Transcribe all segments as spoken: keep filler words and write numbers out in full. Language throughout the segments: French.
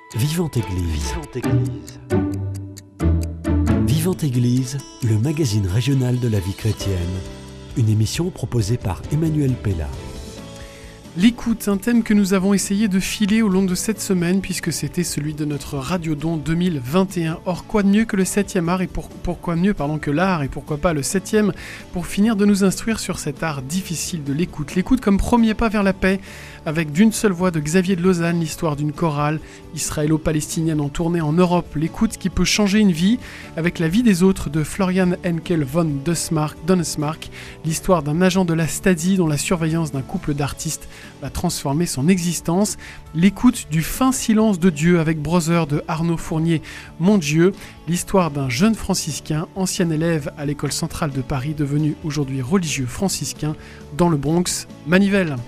Vivante Église. Vivante Église. Vivante Église, le magazine régional de la vie chrétienne. Une émission proposée par Emmanuel Pella. L'écoute, un thème que nous avons essayé de filer au long de cette semaine puisque c'était celui de notre Radiodon deux mille vingt et un. Or, quoi de mieux que le septième art et pour, pourquoi mieux pardon, que l'art et pourquoi pas le septième pour finir de nous instruire sur cet art difficile de l'écoute. L'écoute comme premier pas vers la paix avec D'une seule voix de Xavier de Lausanne, l'histoire d'une chorale israélo-palestinienne en tournée en Europe. L'écoute qui peut changer une vie avec La vie des autres de Florian Henkel von Donsmarck, Donsmarck, l'histoire d'un agent de la Stasi dont la surveillance d'un couple d'artistes va transformer son existence. L'écoute du fin silence de Dieu avec Brother de Arnaud Fournier, Mon Dieu, l'histoire d'un jeune franciscain, ancien élève à l'école centrale de Paris, devenu aujourd'hui religieux franciscain dans le Bronx, Manivelle.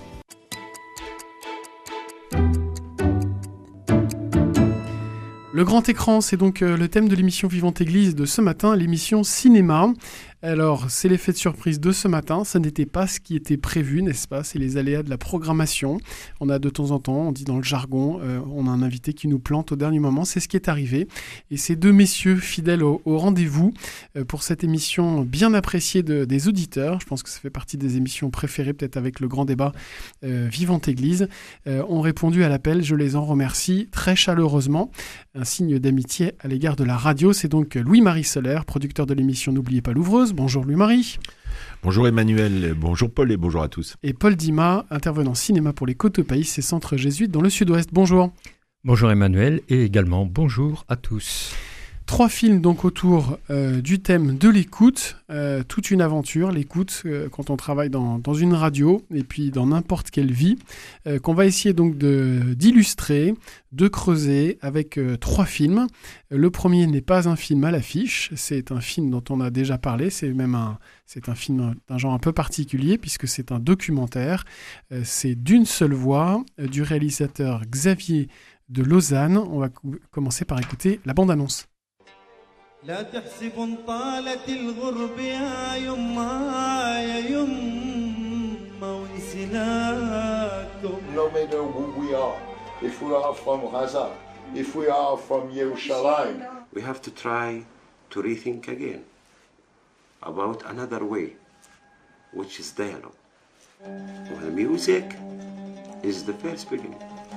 Le grand écran, c'est donc le thème de l'émission Vivante Église de ce matin, l'émission cinéma. Alors, c'est l'effet de surprise de ce matin, ça n'était pas ce qui était prévu, n'est-ce pas ? C'est les aléas de la programmation. On a de temps en temps, on dit dans le jargon, euh, on a un invité qui nous plante au dernier moment, c'est ce qui est arrivé. Et ces deux messieurs fidèles au, au rendez-vous euh, pour cette émission bien appréciée de, des auditeurs, je pense que ça fait partie des émissions préférées, peut-être avec le grand débat euh, Vivante Église, euh, ont répondu à l'appel, je les en remercie très chaleureusement. Un signe d'amitié à l'égard de la radio, c'est donc Louis-Marie Soler, producteur de l'émission N'oubliez pas l'ouvreuse. Bonjour Louis-Marie. Bonjour Emmanuel, bonjour Paul et bonjour à tous. Et Paul Dima, intervenant cinéma pour les Côtes au Pays, c'est Centre Jésuite dans le Sud-Ouest. Bonjour. Bonjour Emmanuel et également bonjour à tous. Trois films donc autour euh, du thème de l'écoute, euh, toute une aventure, l'écoute euh, quand on travaille dans, dans une radio et puis dans n'importe quelle vie, euh, qu'on va essayer donc de, d'illustrer, de creuser avec euh, trois films. Le premier n'est pas un film à l'affiche, c'est un film dont on a déjà parlé, c'est même un, c'est un film d'un genre un peu particulier puisque c'est un documentaire. Euh, c'est D'une seule voix euh, du réalisateur Xavier de Lausanne. On va co- commencer par écouter la bande-annonce. لا تحسبن طالت الغرب يا يما يا يما ونسيناكم. No matter who we are, if we are from Gaza, if we are from Yerushalayim, we have to try to rethink again about another way, which is dialogue. Well, music is the first beginning.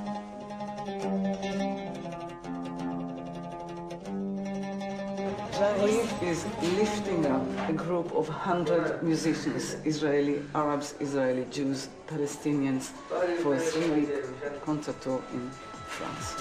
He is lifting up a group of one hundred musicians, Israeli Arabs, Israeli Jews, Palestinians, for a three-week concert tour in France.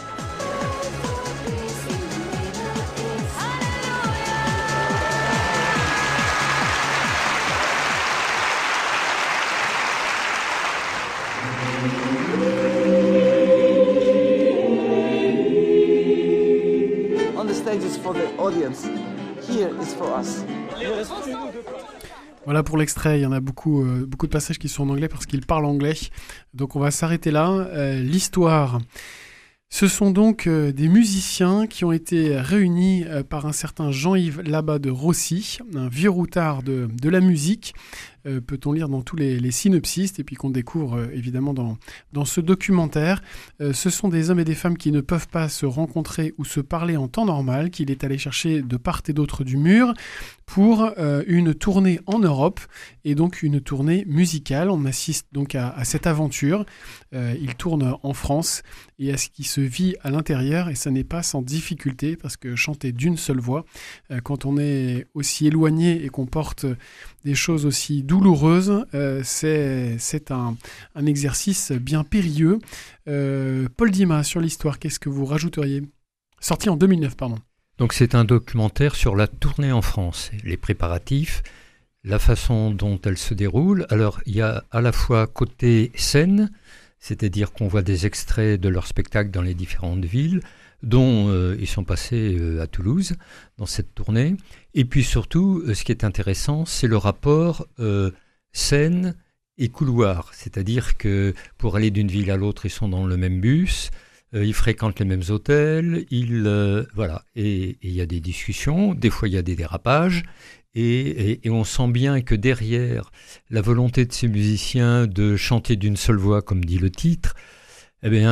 On the stage is for the audience. Here is for us. Voilà pour l'extrait, il y en a beaucoup, euh, beaucoup de passages qui sont en anglais parce qu'ils parlent anglais. Donc on va s'arrêter là. Euh, l'histoire, ce sont donc euh, des musiciens qui ont été réunis euh, par un certain Jean-Yves Labat de Rossi, un vieux routard de, de la musique, euh, peut-on lire dans tous les, les synopsis, et puis qu'on découvre euh, évidemment dans, dans ce documentaire. Euh, ce sont des hommes et des femmes qui ne peuvent pas se rencontrer ou se parler en temps normal, qu'il est allé chercher de part et d'autre du mur pour euh, une tournée en Europe et donc une tournée musicale. On assiste donc à, à cette aventure. Euh, il tourne en France et à ce qui se vit à l'intérieur, et ça n'est pas sans difficulté parce que chanter d'une seule voix, euh, quand on est aussi éloigné et qu'on porte des choses aussi douloureuses, euh, c'est, c'est un, un exercice bien périlleux. Euh, Paul Dima, sur l'histoire, qu'est-ce que vous rajouteriez ? Sorti en deux mille neuf, pardon. Donc c'est un documentaire sur la tournée en France, les préparatifs, la façon dont elle se déroule. Alors il y a à la fois côté scène, c'est-à-dire qu'on voit des extraits de leur spectacle dans les différentes villes, dont euh, ils sont passés euh, à Toulouse dans cette tournée. Et puis surtout, euh, ce qui est intéressant, c'est le rapport euh, scène et couloir. C'est-à-dire que pour aller d'une ville à l'autre, ils sont dans le même bus, euh, ils fréquentent les mêmes hôtels, ils, euh, voilà. Et il y a des discussions, des fois il y a des dérapages. Et, et, et on sent bien que derrière la volonté de ces musiciens de chanter d'une seule voix, comme dit le titre, eh bien, il y a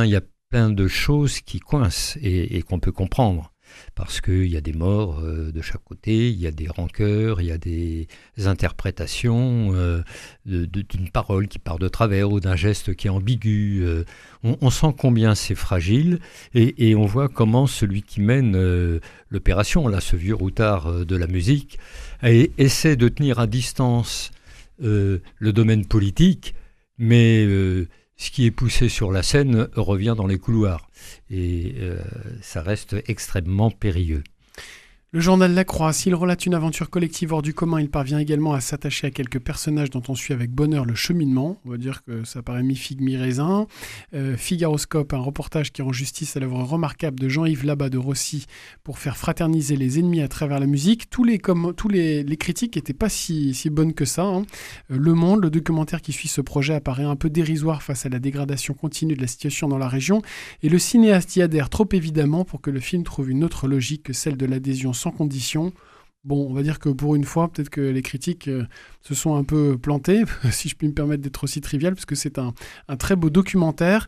plein de choses qui coincent et, et qu'on peut comprendre. Parce qu'il y a des morts euh, de chaque côté, il y a des rancœurs, il y a des interprétations euh, de, de, d'une parole qui part de travers ou d'un geste qui est ambigu. Euh, on, on sent combien c'est fragile et, et on voit comment celui qui mène euh, l'opération, là, ce vieux routard euh, de la musique, et, essaie de tenir à distance euh, le domaine politique, mais euh, ce qui est poussé sur la scène revient dans les couloirs. Et euh, ça reste extrêmement périlleux. Le journal La Croix, s'il relate une aventure collective hors du commun, il parvient également à s'attacher à quelques personnages dont on suit avec bonheur le cheminement. On va dire que ça paraît mi-figue, mi-raisin. Euh, Figaroscope, un reportage qui rend justice à l'œuvre remarquable de Jean-Yves Labat de Rossi pour faire fraterniser les ennemis à travers la musique. Tous les, comme, tous les, les critiques n'étaient pas si, si bonnes que ça. Hein. Le Monde, le documentaire qui suit ce projet, apparaît un peu dérisoire face à la dégradation continue de la situation dans la région. Et le cinéaste y adhère trop évidemment pour que le film trouve une autre logique que celle de l'adhésion sans condition. Bon, on va dire que pour une fois, peut-être que les critiques euh, se sont un peu plantées, si je puis me permettre d'être aussi trivial, parce que c'est un, un très beau documentaire.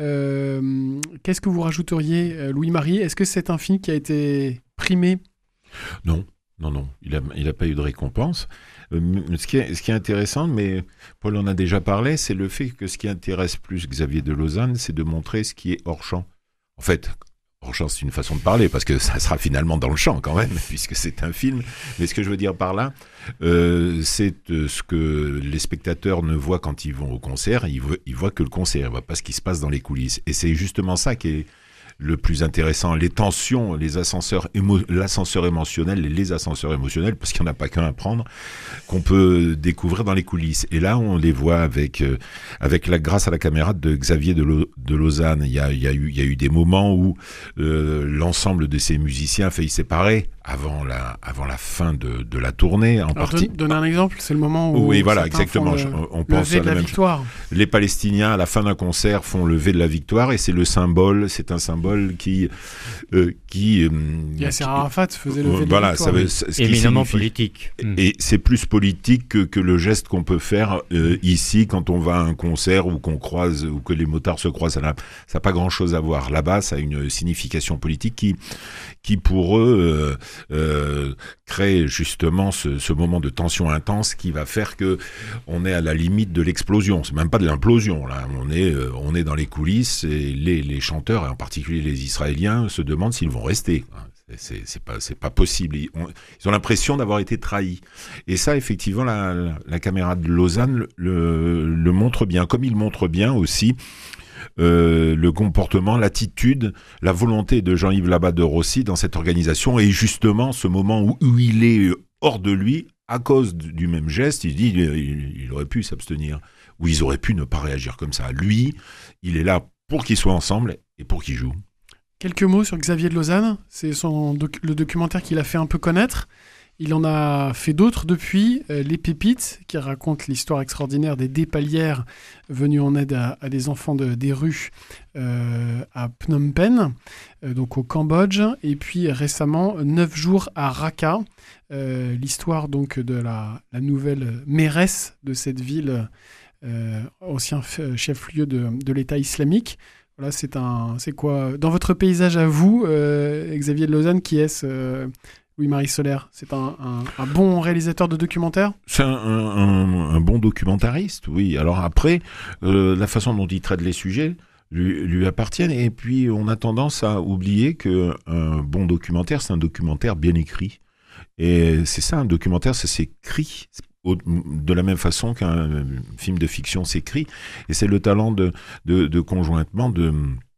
Euh, qu'est-ce que vous rajouteriez, Louis-Marie ? Est-ce que c'est un film qui a été primé ? Non, non, non. Il n'a il a pas eu de récompense. Euh, ce, qui est, ce qui est intéressant, mais Paul en a déjà parlé, c'est le fait que ce qui intéresse plus Xavier de Lausanne, c'est de montrer ce qui est hors champ. En fait, hors champ, c'est une façon de parler, parce que ça sera finalement dans le champ quand même, puisque c'est un film. Mais ce que je veux dire par là, euh, c'est euh, ce que les spectateurs ne voient quand ils vont au concert. Ils voient, ils voient que le concert, ils ne voient pas ce qui se passe dans les coulisses. Et c'est justement ça qui est le plus intéressant. Les tensions, les ascenseurs émo- l'ascenseur émotionnel et les ascenseurs émotionnels, parce qu'il n'y en a pas qu'un à prendre, qu'on peut découvrir dans les coulisses. Et là, on les voit avec, euh, avec la grâce à la caméra de Xavier de, Lo- de Lausanne. Il y a, il y a eu, il y a eu des moments où euh, l'ensemble de ces musiciens a failli séparer avant la, avant la fin de, de la tournée. En Alors, partie. Donne un exemple, c'est le moment où oui, voilà, certains exactement. font le, on pense lever à de la, la même victoire. chose. Les Palestiniens, à la fin d'un concert, font le lever de la victoire, et c'est le symbole, c'est un symbole qui, euh, qui. Euh, Yasser qui, Arafat faisait lever euh, de voilà, la victoire. ça veut, Oui. ce qui Éminemment signifie, politique. Et c'est plus politique que, que le geste qu'on peut faire euh, ici quand on va à un concert ou qu'on croise ou que les motards se croisent. Ça n'a, ça n'a pas grand-chose à voir. Là-bas, ça a une signification politique qui, qui pour eux, euh, euh, crée justement ce, ce moment de tension intense qui va faire que on est à la limite de l'explosion. C'est même pas de l'implosion là. On est, euh, on est dans les coulisses et les, les chanteurs, et en particulier les Israéliens, se demandent s'ils vont rester. C'est, c'est pas, c'est pas possible. Ils ont, ils ont l'impression d'avoir été trahis. Et ça, effectivement, la, la, la caméra de Lausanne le, le, le montre bien, comme il montre bien aussi euh, le comportement, l'attitude, la volonté de Jean-Yves Labat de Rossi dans cette organisation, et justement ce moment où, où il est hors de lui à cause du même geste. Il dit, il, il, il aurait pu s'abstenir, ou ils auraient pu ne pas réagir comme ça. Lui, il est là pour qu'ils soient ensemble et pour qu'ils jouent. Quelques mots sur Xavier de Lausanne, c'est son doc- le documentaire qu'il a fait un peu connaître. Il en a fait d'autres depuis, euh, Les Pépites, qui raconte l'histoire extraordinaire des dépalières venues en aide à, à des enfants de, des rues euh, à Phnom Penh, euh, donc au Cambodge. Et puis récemment, Neuf jours à Raqqa, euh, l'histoire donc de la, la nouvelle mairesse de cette ville, euh, ancien f- chef-lieu de, de l'État islamique. Voilà, c'est un, c'est quoi dans votre paysage à vous, euh, Xavier de Lausanne, qui est-ce euh, Louis-Marie Solaire, c'est un, un, un bon réalisateur de documentaire ? C'est un, un, un bon documentariste, oui. Alors après, euh, la façon dont il traite les sujets lui, lui appartiennent. Et puis, on a tendance à oublier qu'un bon documentaire, c'est un documentaire bien écrit. Et c'est ça, un documentaire, ça s'écrit de la même façon qu'un film de fiction s'écrit. Et c'est le talent de, de, de conjointement de...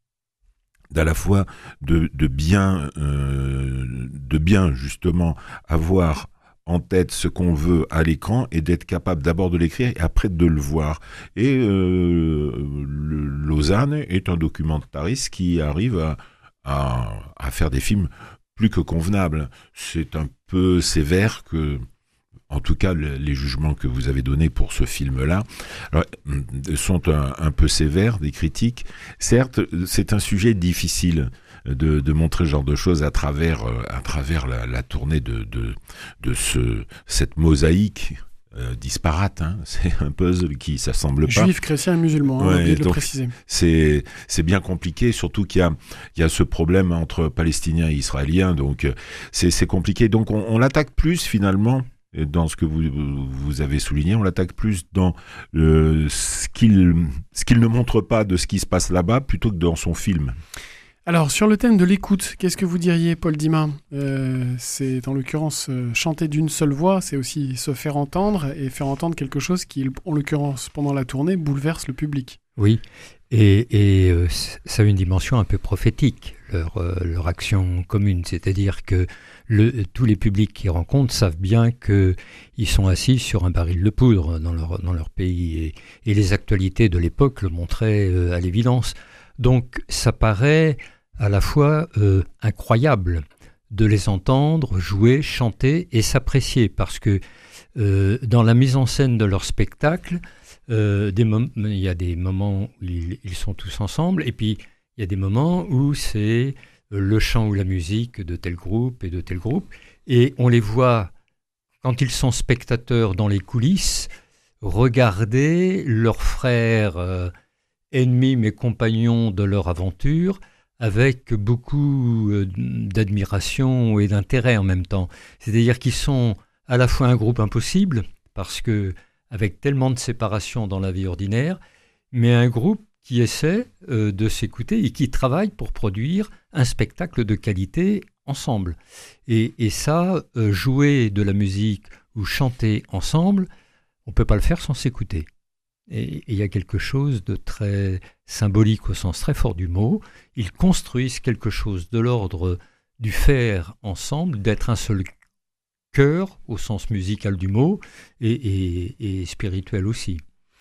d'à la fois de, de bien euh, de bien justement avoir en tête ce qu'on veut à l'écran et d'être capable d'abord de l'écrire et après de le voir. Et euh, le, Lausanne est un documentariste qui arrive à, à, à faire des films plus que convenables. C'est un peu sévère que... En tout cas, le, les jugements que vous avez donnés pour ce film-là alors, sont un, un peu sévères, des critiques. Certes, c'est un sujet difficile de, de montrer ce genre de choses à travers, à travers la, la tournée de, de, de ce, cette mosaïque euh, disparate. Hein. C'est un puzzle qui s'assemble pas. Juifs, chrétiens et musulmans, hein, Ouais, oublié de le donc, préciser. C'est, c'est bien compliqué, surtout qu'il y a, il y a ce problème entre Palestiniens et Israéliens. Donc, euh, c'est, c'est compliqué. Donc, on, on l'attaque plus, finalement, dans ce que vous, vous avez souligné, on l'attaque plus dans euh, ce, qu'il, ce qu'il ne montre pas de ce qui se passe là-bas, plutôt que dans son film. Alors, sur le thème de l'écoute, qu'est-ce que vous diriez, Paul Dimin ? euh, C'est en l'occurrence euh, chanter d'une seule voix, c'est aussi se faire entendre et faire entendre quelque chose qui, en l'occurrence, pendant la tournée, bouleverse le public. Oui, et, et euh, ça a une dimension un peu prophétique, leur, euh, leur action commune, c'est-à-dire que le, tous les publics qu'ils rencontrent savent bien qu'ils sont assis sur un baril de poudre dans leur, dans leur pays, et, et les actualités de l'époque le montraient euh, à l'évidence. Donc ça paraît à la fois euh, incroyable de les entendre jouer, chanter et s'apprécier, parce que euh, dans la mise en scène de leur spectacle, euh, des mom- il y a des moments où ils, ils sont tous ensemble, et puis il y a des moments où c'est le chant ou la musique de tel groupe et de tel groupe, et on les voit, quand ils sont spectateurs dans les coulisses, regarder leurs frères euh, ennemis mais compagnons de leur aventure, avec beaucoup d'admiration et d'intérêt en même temps. C'est-à-dire qu'ils sont à la fois un groupe impossible, parce que avec tellement de séparation dans la vie ordinaire, mais un groupe qui essaie euh, de s'écouter et qui travaille pour produire un spectacle de qualité ensemble. Et, et ça, euh, jouer de la musique ou chanter ensemble, on ne peut pas le faire sans s'écouter. Et il y a quelque chose de très symbolique au sens très fort du mot. Ils construisent quelque chose de l'ordre du faire ensemble, d'être un seul cœur au sens musical du mot et, et, et spirituel aussi.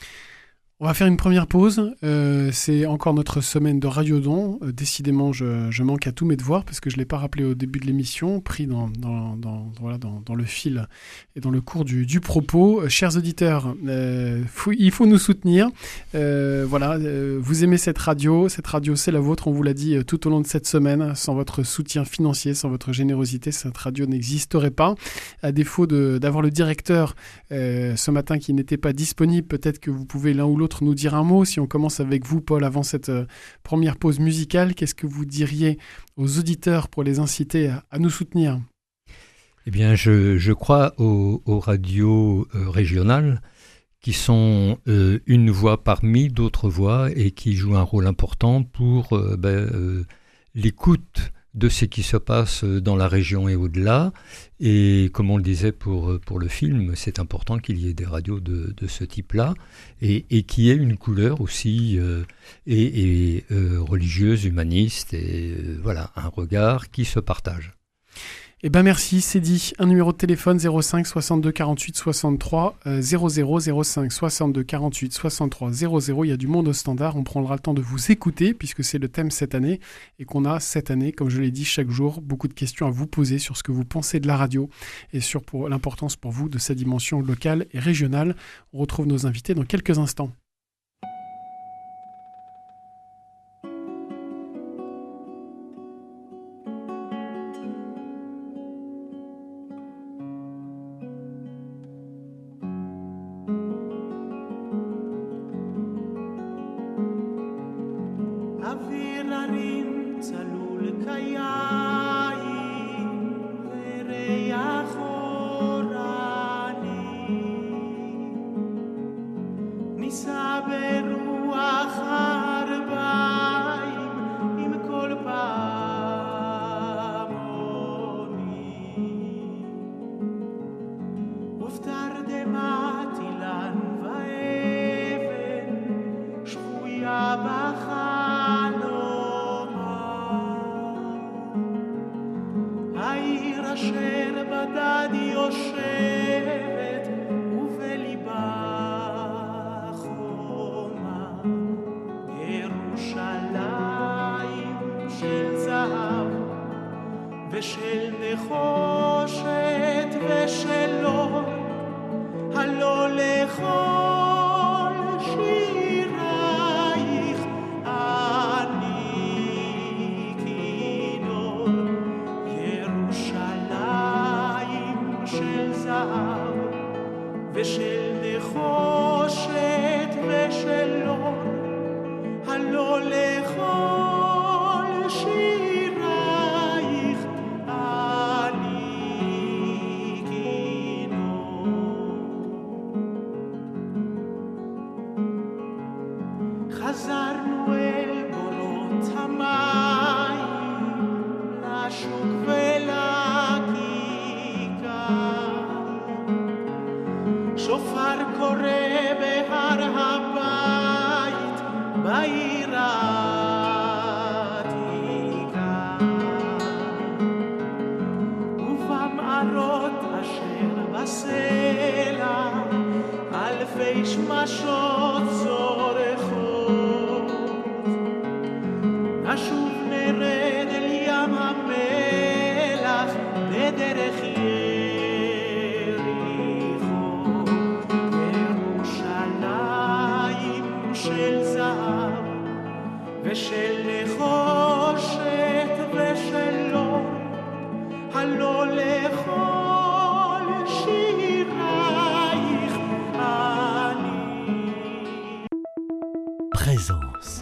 On va faire une première pause. Euh, c'est encore notre semaine de Radiodon. Euh, décidément, je, je manque à tous mes devoirs parce que je ne l'ai pas rappelé au début de l'émission, pris dans, dans, dans, voilà, dans, dans le fil et dans le cours du, du propos. Euh, chers auditeurs, euh, faut, il faut nous soutenir. Euh, voilà, euh, vous aimez cette radio. Cette radio, c'est la vôtre. On vous l'a dit euh, tout au long de cette semaine. Sans votre soutien financier, sans votre générosité, cette radio n'existerait pas. À défaut de, d'avoir le directeur euh, ce matin qui n'était pas disponible, peut-être que vous pouvez l'un ou l'autre nous dire un mot. Si on commence avec vous, Paul, avant cette euh, première pause musicale, qu'est-ce que vous diriez aux auditeurs pour les inciter à, à nous soutenir ? Eh bien, je, je crois aux, aux radios euh, régionales qui sont euh, une voix parmi d'autres voix et qui jouent un rôle important pour euh, ben, euh, l'écoute de ce qui se passe dans la région et au-delà. Et comme on le disait pour, pour le film, c'est important qu'il y ait des radios de, de ce type-là et, et qui ait une couleur aussi euh, et, et euh, religieuse, humaniste, et euh, voilà, un regard qui se partage. Eh ben merci, c'est dit. Un numéro de téléphone zéro cinq soixante-deux quarante-huit soixante-trois euh, zéro zéro zéro cinq soixante-deux quarante-huit soixante-trois zéro zéro. Il y a du monde au standard. On prendra le temps de vous écouter puisque c'est le thème cette année et qu'on a cette année, comme je l'ai dit, chaque jour, beaucoup de questions à vous poser sur ce que vous pensez de la radio et sur pour l'importance pour vous de sa dimension locale et régionale. On retrouve nos invités dans quelques instants. ושל נשוב נרד אל ים המלח בדרך יריחו, ירושלים של זהב ושל נחושת ושל אור, הלא לכל שירייך אני. Présence.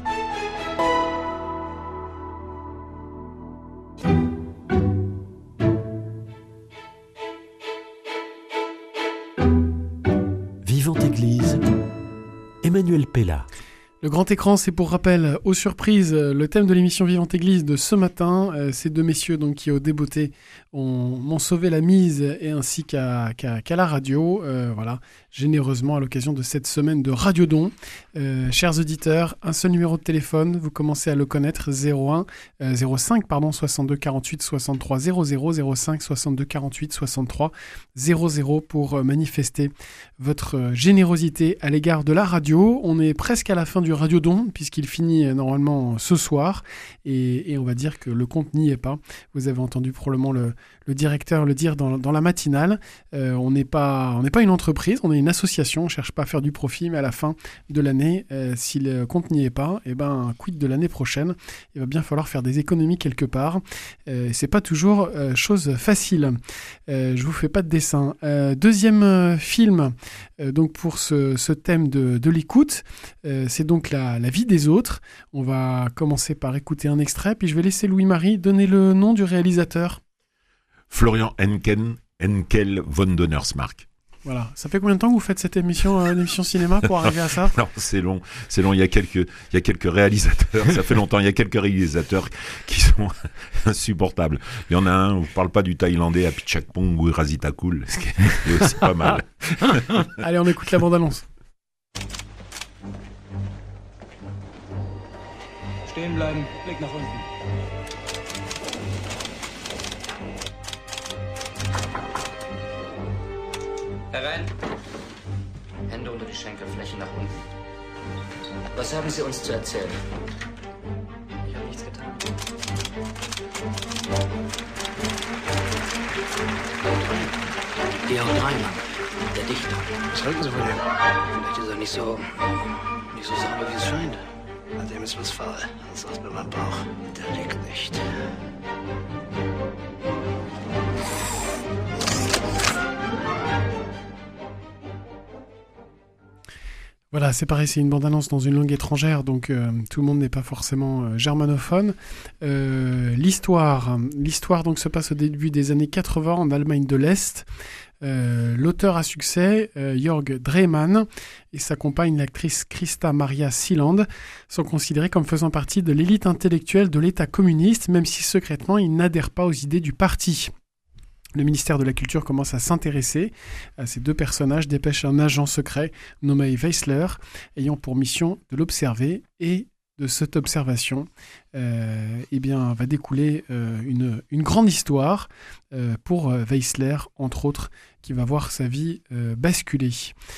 Vivante Église, Emmanuel Pella. Le grand écran, c'est pour rappel, aux surprises, le thème de l'émission Vivante Église de ce matin. Euh, ces deux messieurs donc, qui, au débeauté, ont, m'ont sauvé la mise, et ainsi qu'à, qu'à, qu'à la radio, euh, voilà, généreusement à l'occasion de cette semaine de Radio Don. Euh, chers auditeurs, un seul numéro de téléphone, vous commencez à le connaître, zéro un, euh, zéro cinq, pardon, soixante-deux quarante-huit soixante-trois zéro zéro, zéro cinq soixante-deux quarante-huit soixante-trois zéro zéro pour manifester votre générosité à l'égard de la radio. On est presque à la fin du Radio Don, puisqu'il finit normalement ce soir, et, et on va dire que le compte n'y est pas. Vous avez entendu probablement le, le directeur le dire dans, dans la matinale. Euh, on n'est pas, on n'est pas une entreprise, on est une association, on ne cherche pas à faire du profit, mais à la fin de l'année, euh, si le compte n'y est pas, et ben, quid de l'année prochaine, il va bien falloir faire des économies quelque part. Euh, c'est pas toujours euh, chose facile. Euh, je vous fais pas de dessin. Euh, deuxième euh, film, euh, donc pour ce, ce thème de, de l'écoute, euh, c'est donc La, la vie des autres. On va commencer par écouter un extrait, puis je vais laisser Louis-Marie donner le nom du réalisateur. Florian Henken, Henkel von Donnersmarck. Voilà. Ça fait combien de temps que vous faites cette émission, euh, émission cinéma pour arriver à ça? Non, c'est long. C'est long. Il y a quelques, il y a quelques réalisateurs. Ça fait longtemps. Il y a quelques réalisateurs qui sont insupportables. Il y en a un, on ne parle pas du Thaïlandais, Apichatpong ou Rasitakul. C'est aussi pas mal. Allez, on écoute la bande-annonce. Stehen bleiben, Blick nach unten. Herein. Hände unter die Schenkelfläche nach unten. Was haben Sie uns zu erzählen? Ich habe nichts getan. Georg Reimann, der Dichter. Was halten Sie von dem? Vielleicht ist er nicht so, nicht so sauber, wie es scheint. An dem ist was faul. Das raspelt mein Bauch. Der liegt nicht. Voilà, c'est pareil, c'est une bande-annonce dans une langue étrangère, donc euh, tout le monde n'est pas forcément euh, germanophone. Euh, l'histoire, l'histoire donc se passe au début des années quatre-vingts en Allemagne de l'Est. Euh, l'auteur à succès, euh, Jörg Dreymann, et sa compagne, l'actrice Christa Maria Seeland, sont considérés comme faisant partie de l'élite intellectuelle de l'État communiste, même si secrètement ils n'adhèrent pas aux idées du parti. Le ministère de la Culture commence à s'intéresser à ces deux personnages, dépêche un agent secret nommé Weissler, ayant pour mission de l'observer, et de cette observation euh, eh bien, va découler euh, une, une grande histoire euh, pour Weissler, entre autres, qui va voir sa vie euh, basculer.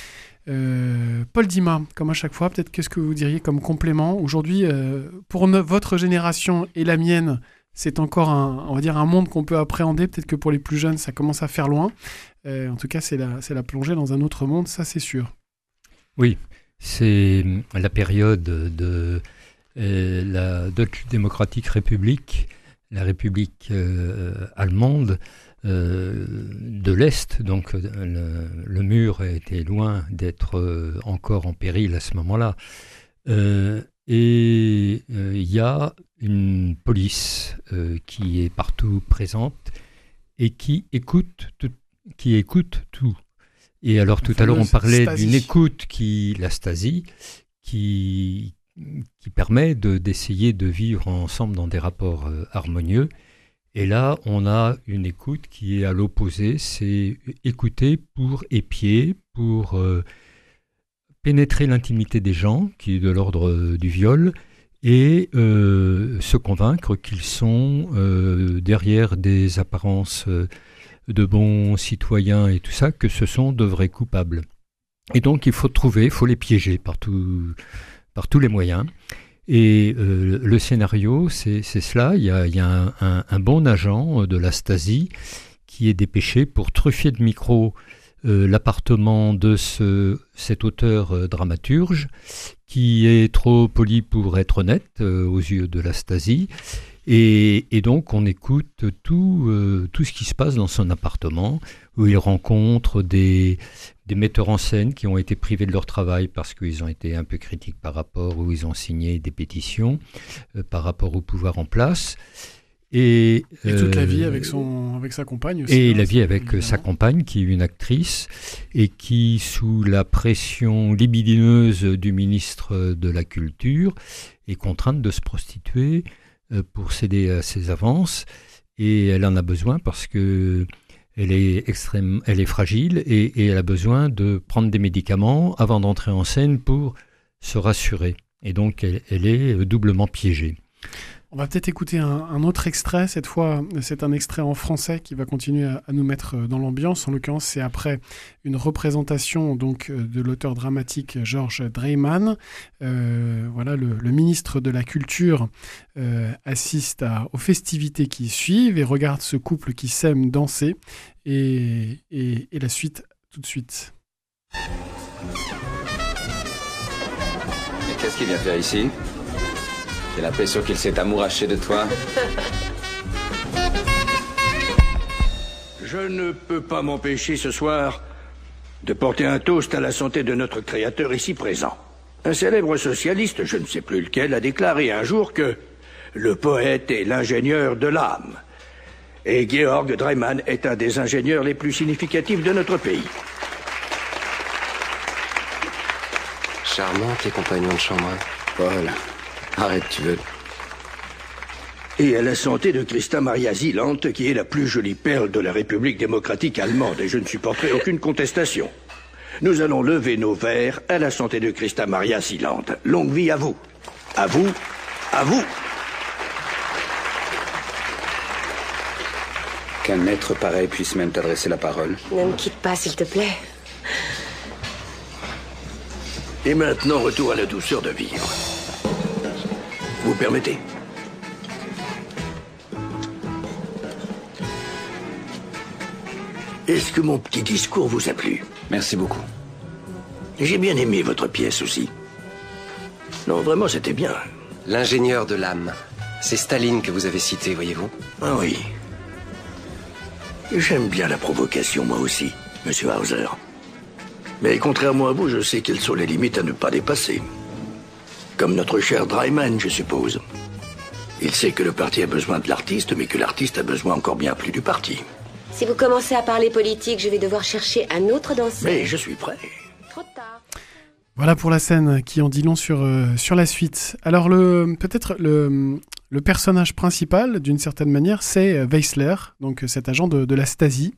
Euh, Paul Dima, comme à chaque fois, peut-être qu'est-ce que vous diriez comme complément aujourd'hui, euh, pour no- votre génération et la mienne, c'est encore un, on va dire un monde qu'on peut appréhender. Peut-être que pour les plus jeunes, ça commence à faire loin. Euh, en tout cas, c'est la, c'est la plongée dans un autre monde, ça c'est sûr. Oui, c'est la période de euh, la Deutsche Demokratische République, la République euh, allemande euh, de l'Est. Donc le, le mur était loin d'être euh, encore en péril à ce moment-là. Euh, et il euh, y a une police euh, qui est partout présente et qui écoute tout, qui écoute tout. Et alors tout à l'heure on parlait Stasi. d'une écoute qui, la Stasi, qui, qui permet de, d'essayer de vivre ensemble dans des rapports euh, harmonieux. Et là on a une écoute qui est à l'opposé, c'est écouter pour épier, pour euh, pénétrer l'intimité des gens, qui est de l'ordre euh, du viol, et euh, se convaincre qu'ils sont euh, derrière des apparences euh, de bons citoyens et tout ça, que ce sont de vrais coupables. Et donc il faut trouver, il faut les piéger par, tout, par tous les moyens. Et euh, le scénario, c'est, c'est cela. Il y a, il y a un, un, un bon agent de la Stasi qui est dépêché pour truffer de micros euh, l'appartement de ce, cet auteur euh, dramaturge qui est trop poli pour être honnête euh, aux yeux de la Stasi. Et, et donc, on écoute tout, euh, tout ce qui se passe dans son appartement, où il rencontre des, des metteurs en scène qui ont été privés de leur travail parce qu'ils ont été un peu critiques par rapport, où ils ont signé des pétitions euh, par rapport au pouvoir en place. Et, et toute euh, la vie avec, son, avec sa compagne aussi. Et hein, la vie avec évidemment. sa compagne, qui est une actrice, et qui, sous la pression libidineuse du ministre de la Culture, est contrainte de se prostituer pour céder à ses avances, et elle en a besoin parce que elle est extrême, elle est fragile et, et elle a besoin de prendre des médicaments avant d'entrer en scène pour se rassurer. Et donc elle, elle est doublement piégée. On va peut-être écouter un, un autre extrait. Cette fois, c'est un extrait en français qui va continuer à, à nous mettre dans l'ambiance. En l'occurrence, c'est après une représentation donc de l'auteur dramatique Georges Dreyman. Euh, voilà, le, le ministre de la Culture euh, assiste à, aux festivités qui suivent et regarde ce couple qui s'aime danser. Et, et, et la suite tout de suite. Mais qu'est-ce qu'il vient faire ici ? J'ai l'impression qu'il s'est amouraché de toi. Je ne peux pas m'empêcher ce soir de porter un toast à la santé de notre créateur ici présent. Un célèbre socialiste, je ne sais plus lequel, a déclaré un jour que le poète est l'ingénieur de l'âme. Et Georg Dreyman est un des ingénieurs les plus significatifs de notre pays. Charmant, tes compagnons de chambre. Paul. Arrête, tu veux. Et à la santé de Christa Maria Zieland, qui est la plus jolie perle de la République démocratique allemande, et je ne supporterai aucune contestation. Nous allons lever nos verres à la santé de Christa Maria Zieland. Longue vie à vous. À vous. À vous. Qu'un maître pareil puisse même t'adresser la parole. Ne me quitte pas, s'il te plaît. Et maintenant, retour à la douceur de vivre. Vous permettez ? Est-ce que mon petit discours vous a plu ? Merci beaucoup. J'ai bien aimé votre pièce aussi. Non, vraiment, c'était bien. L'ingénieur de l'âme. C'est Staline que vous avez cité, voyez-vous ? Ah oui. J'aime bien la provocation, moi aussi, monsieur Hauser. Mais contrairement à vous, je sais quelles sont les limites à ne pas dépasser. Comme notre cher Dreyman, je suppose. Il sait que le parti a besoin de l'artiste, mais que l'artiste a besoin encore bien plus du parti. Si vous commencez à parler politique, je vais devoir chercher un autre danseur. Mais je suis prêt. Trop tard. Voilà pour la scène qui en dit long sur, euh, sur la suite. Alors, le, peut-être le, le personnage principal, d'une certaine manière, c'est Weissler, donc cet agent de, de la Stasi.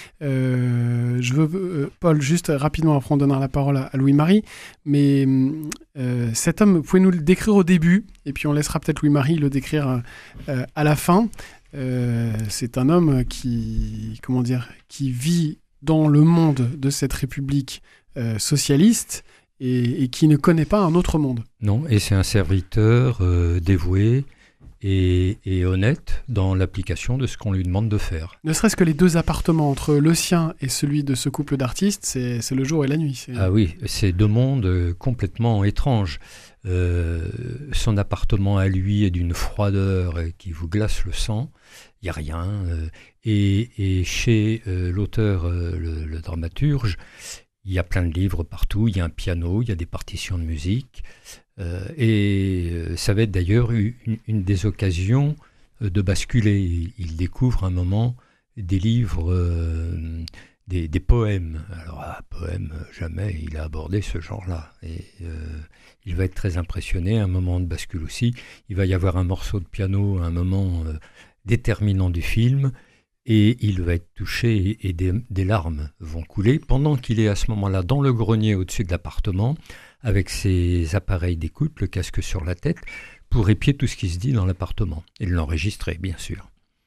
Euh, je veux, euh, Paul, juste rapidement, après on donnera la parole à, à Louis-Marie, mais euh, cet homme, vous pouvez nous le décrire au début, et puis on laissera peut-être Louis-Marie le décrire euh, à la fin. Euh, c'est un homme qui, comment dire, qui vit dans le monde de cette république euh, socialiste, Et, et qui ne connaît pas un autre monde. Non, et c'est un serviteur euh, dévoué et, et honnête dans l'application de ce qu'on lui demande de faire. Ne serait-ce que les deux appartements entre le sien et celui de ce couple d'artistes, c'est, c'est le jour et la nuit. C'est... Ah oui, c'est deux mondes complètement étranges. Euh, son appartement à lui est d'une froideur qui vous glace le sang, il n'y a rien. Euh, et, et chez euh, l'auteur, euh, le, le dramaturge, il y a plein de livres partout, il y a un piano, il y a des partitions de musique. Euh, et ça va être d'ailleurs une, une des occasions de basculer. Il, il découvre un moment des livres, euh, des, des poèmes. Alors, ah, poème, jamais il a abordé ce genre-là. Et euh, il va être très impressionné, un moment de bascule aussi. Il va y avoir un morceau de piano, un moment euh, déterminant du film. Et il va être touché et des, des larmes vont couler pendant qu'il est à ce moment-là dans le grenier au-dessus de l'appartement avec ses appareils d'écoute, le casque sur la tête, pour épier tout ce qui se dit dans l'appartement et l'enregistrer, bien sûr.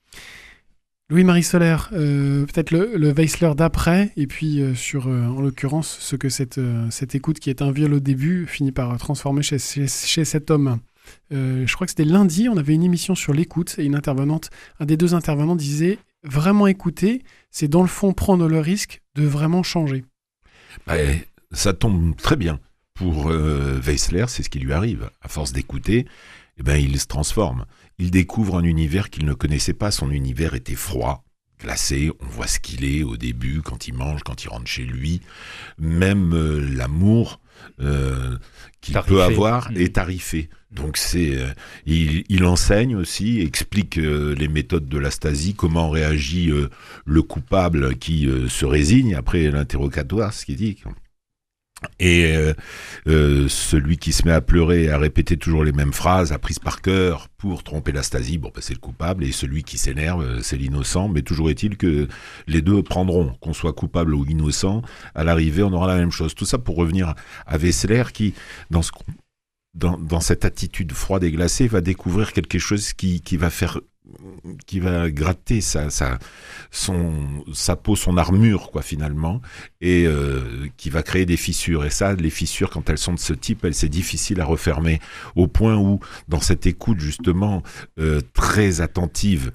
Louis-Marie Soler, euh, peut-être le, le Weissler d'après, et puis euh, sur, euh, en l'occurrence, ce que cette, euh, cette écoute qui est un viol au début finit par transformer chez, chez, chez cet homme. Euh, je crois que c'était lundi, on avait une émission sur l'écoute et une intervenante, un des deux intervenants disait vraiment écouter, c'est dans le fond prendre le risque de vraiment changer. Bah, ça tombe très bien. Pour euh, Weissler, c'est ce qui lui arrive. À force d'écouter, eh ben, il se transforme. Il découvre un univers qu'il ne connaissait pas. Son univers était froid, glacé. On voit ce qu'il est au début, quand il mange, quand il rentre chez lui. Même euh, l'amour euh, qu'il tarifé. peut avoir mmh. est tarifé. Donc c'est, euh, il, il enseigne aussi, explique euh, les méthodes de la Stasi, comment réagit euh, le coupable qui euh, se résigne après l'interrogatoire, ce qu'il dit. Et euh, euh, celui qui se met à pleurer et à répéter toujours les mêmes phrases, apprises par cœur pour tromper la Stasi, bon, ben, c'est le coupable. Et celui qui s'énerve, c'est l'innocent. Mais toujours est-il que les deux prendront, qu'on soit coupable ou innocent. À l'arrivée, on aura la même chose. Tout ça pour revenir à Weissler qui, dans ce Dans, dans cette attitude froide et glacée, va découvrir quelque chose qui, qui va faire, qui va gratter sa, sa, son, sa peau, son armure, quoi, finalement, et euh, qui va créer des fissures. Et ça, les fissures, quand elles sont de ce type, elles, c'est difficile à refermer, au point où, dans cette écoute, justement, euh, très attentive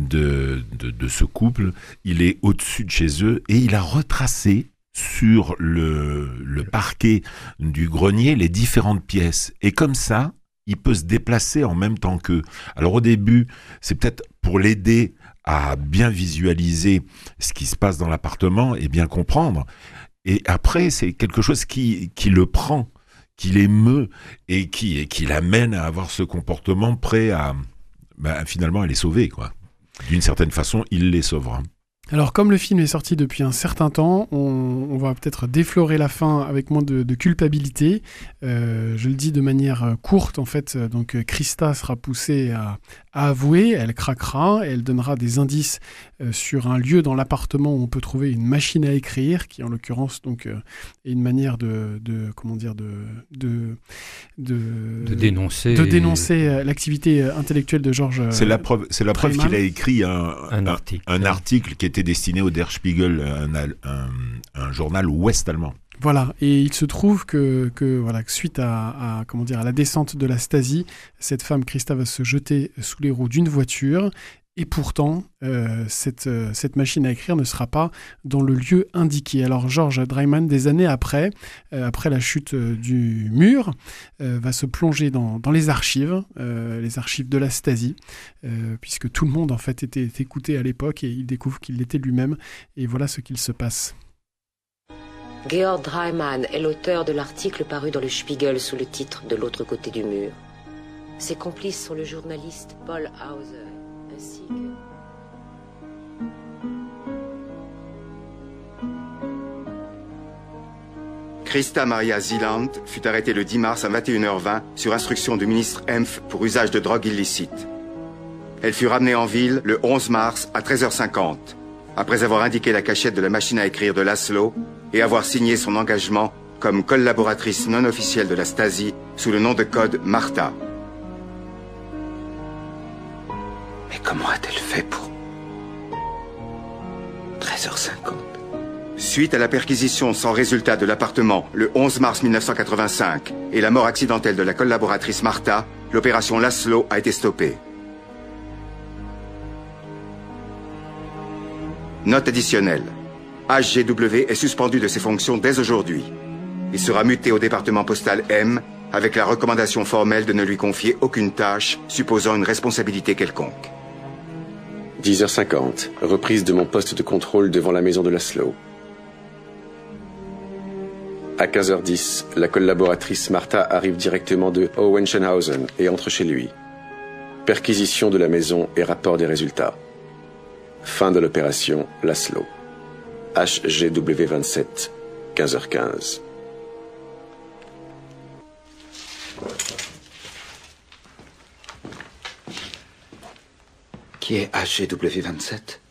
de, de, de ce couple, il est au-dessus de chez eux, et il a retracé sur le, le parquet du grenier les différentes pièces. Et comme ça, il peut se déplacer en même temps qu'eux. Alors au début, c'est peut-être pour l'aider à bien visualiser ce qui se passe dans l'appartement et bien comprendre. Et après, c'est quelque chose qui, qui le prend, qui l'émeut et qui, et qui l'amène à avoir ce comportement prêt à, bah, finalement, à les sauver, quoi. D'une certaine façon, il les sauvera. Alors, comme le film est sorti depuis un certain temps, on, on va peut-être déflorer la fin avec moins de, de culpabilité. Euh, je le dis de manière courte, en fait. Donc, Christa sera poussée à, à avouer, elle craquera, elle donnera des indices euh, sur un lieu dans l'appartement où on peut trouver une machine à écrire, qui en l'occurrence donc euh, est une manière de, de comment dire, de de de, de dénoncer, de dénoncer l'activité intellectuelle de Georges. C'est la preuve, c'est la preuve qu'il a écrit un, un, un article, un article qui était destiné au Der Spiegel, un, un, un journal ouest-allemand. Voilà, et il se trouve que, que voilà, suite à, à, comment dire, à la descente de la Stasi, cette femme, Christa, va se jeter sous les roues d'une voiture, et pourtant, euh, cette, euh, cette machine à écrire ne sera pas dans le lieu indiqué. Alors Georges Dreimann, des années après, euh, après la chute euh, du mur, euh, va se plonger dans, dans les archives, euh, les archives de la Stasi, euh, puisque tout le monde en fait était, était écouté à l'époque, et il découvre qu'il l'était lui-même, et voilà ce qu'il se passe. Georg Dreimann est l'auteur de l'article paru dans le Spiegel sous le titre « De l'autre côté du mur ». Ses complices sont le journaliste Paul Hauser, ainsi que... Christa Maria Zieland fut arrêtée le dix mars à vingt et une heures vingt sur instruction du ministre Empf pour usage de drogue illicite. Elle fut ramenée en ville le onze mars à treize heures cinquante, après avoir indiqué la cachette de la machine à écrire de Laszlo et avoir signé son engagement comme collaboratrice non officielle de la Stasi sous le nom de code Martha. Mais comment a-t-elle fait pour... treize heures cinquante? Suite à la perquisition sans résultat de l'appartement le onze mars mille neuf cent quatre-vingt-cinq et la mort accidentelle de la collaboratrice Martha, l'opération Laszlo a été stoppée. Note additionnelle. H G W est suspendu de ses fonctions dès aujourd'hui. Il sera muté au département postal M avec la recommandation formelle de ne lui confier aucune tâche supposant une responsabilité quelconque. dix heures cinquante. Reprise de mon poste de contrôle devant la maison de Laszlo. À quinze heures dix, la collaboratrice Martha arrive directement de Hohenschönhausen et entre chez lui. Perquisition de la maison et rapport des résultats. Fin de l'opération Laszlo. H G W vingt-sept, quinze heures quinze. Qui est H G W vingt-sept?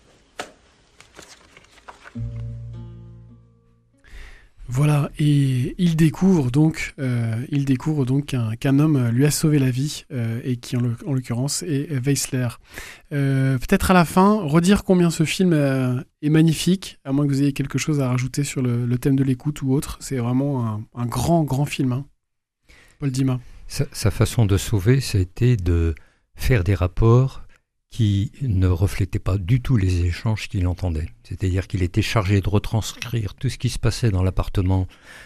Voilà, et il découvre donc, euh, il découvre donc qu'un, qu'un homme lui a sauvé la vie, euh, et qui en, le, en l'occurrence est Weissler. Euh, peut-être à la fin, redire combien ce film euh, est magnifique, à moins que vous ayez quelque chose à rajouter sur le, le thème de l'écoute ou autre. C'est vraiment un, un grand, grand film, hein. Paul Dima. Sa, sa façon de sauver, c'était de faire des rapports qui ne reflétaient pas du tout les échanges qu'il entendait. C'est-à-dire qu'il était chargé de retranscrire tout ce qui se passait dans l'appartement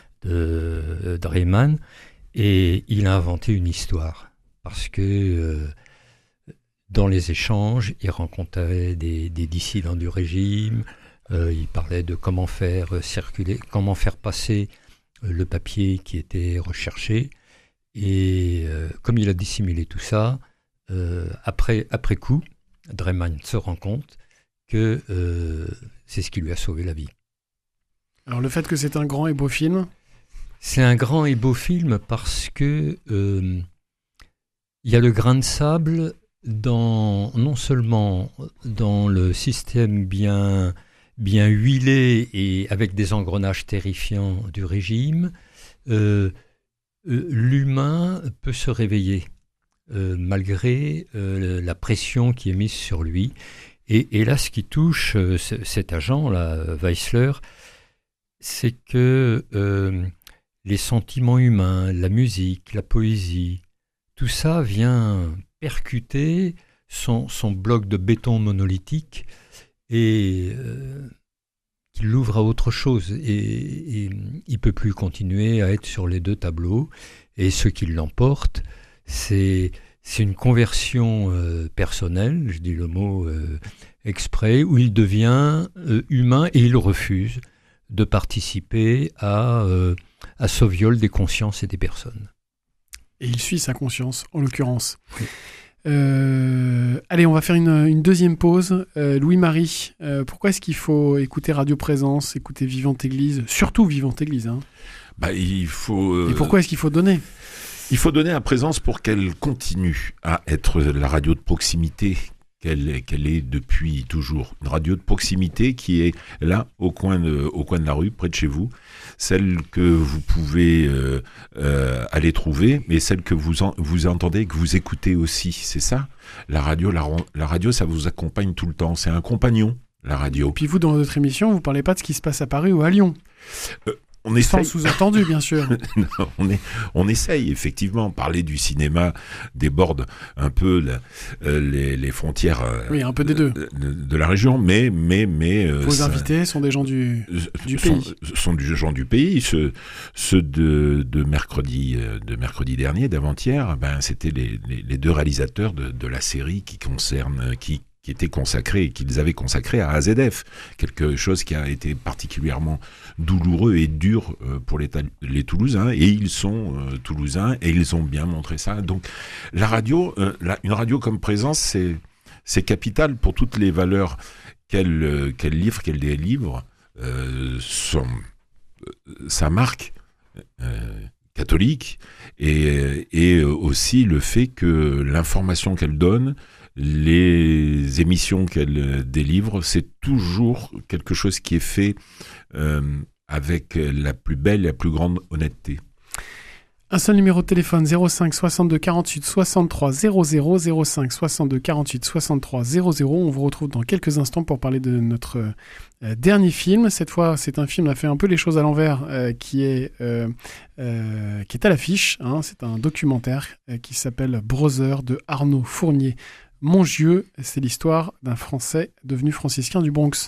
de Dreyman, et il a inventé une histoire. Parce que euh, dans les échanges, il rencontrait des, des dissidents du régime, euh, il parlait de comment faire circuler, comment faire passer le papier qui était recherché. Et euh, comme il a dissimulé tout ça, euh, après, après coup, Dreyman se rend compte que euh, c'est ce qui lui a sauvé la vie. Alors le fait que c'est un grand et beau film? C'est un grand et beau film parce que euh, il y a le grain de sable dans, non seulement dans le système bien, bien huilé et avec des engrenages terrifiants du régime, euh, euh, l'humain peut se réveiller euh, malgré euh, la pression qui est mise sur lui. Et, et là, ce qui touche euh, cet agent, là, Weissler, c'est que euh, les sentiments humains, la musique, la poésie, tout ça vient percuter son, son bloc de béton monolithique et euh, qu'il l'ouvre à autre chose. Et, et il ne peut plus continuer à être sur les deux tableaux. Et ce qui l'emporte, c'est, c'est une conversion euh, personnelle, je dis le mot euh, exprès, où il devient euh, humain et il refuse de participer à, euh, à ce viol des consciences et des personnes. Et il suit sa conscience, en l'occurrence. Oui. Euh, allez, on va faire une, une deuxième pause. Euh, Louis-Marie, euh, pourquoi est-ce qu'il faut écouter Radio Présence, écouter Vivante Église, surtout Vivante Église hein bah, il faut, euh... Et pourquoi est-ce qu'il faut donner ? Il faut donner à Présence pour qu'elle continue à être la radio de proximité qu'elle, qu'elle est depuis toujours. Une radio de proximité qui est là, au coin de, au coin de la rue, près de chez vous. Celle que vous pouvez euh, euh, aller trouver, mais celle que vous, en, vous entendez, que vous écoutez aussi. C'est ça, la radio, la, la radio, ça vous accompagne tout le temps. C'est un compagnon, la radio. Et puis vous, dans votre émission, vous ne parlez pas de ce qui se passe à Paris ou à Lyon. Euh, On essaye. Sans sous-entendu, bien sûr. non, on, est, on essaye, effectivement. Parler du cinéma déborde un peu la, euh, les, les frontières euh, oui, un peu des deux. De, de, de la région, mais... mais, mais euh, Vos ça, invités sont des gens du, du sont, pays. Sont des gens du pays. Ceux, ceux de, de, mercredi, de mercredi dernier, d'avant-hier, ben, c'était les, les, les deux réalisateurs de, de la série qui concerne... Qui, qui était consacré, qu'ils avaient consacré à A Z F, quelque chose qui a été particulièrement douloureux et dur pour les, les Toulousains, et ils sont euh, Toulousains, et ils ont bien montré ça. Donc la radio, euh, la, une radio comme Présence, c'est, c'est capital pour toutes les valeurs qu'elle, euh, qu'elle livre, qu'elle délivre, euh, son, euh, sa marque euh, catholique, et, et aussi le fait que l'information qu'elle donne, les émissions qu'elle délivre, c'est toujours quelque chose qui est fait euh, avec la plus belle et la plus grande honnêteté. Un seul numéro de téléphone, zéro cinq soixante-deux quarante-huit soixante-trois zéro zéro, zéro cinq soixante-deux quarante-huit soixante-trois zéro zéro. On vous retrouve dans quelques instants pour parler de notre euh, dernier film. Cette fois, c'est un film, on a fait un peu les choses à l'envers, euh, qui, est, euh, euh, qui est à l'affiche. Hein. C'est un documentaire euh, qui s'appelle Brother de Arnaud Fournier. Mongieux, c'est l'histoire d'un Français devenu franciscain du Bronx.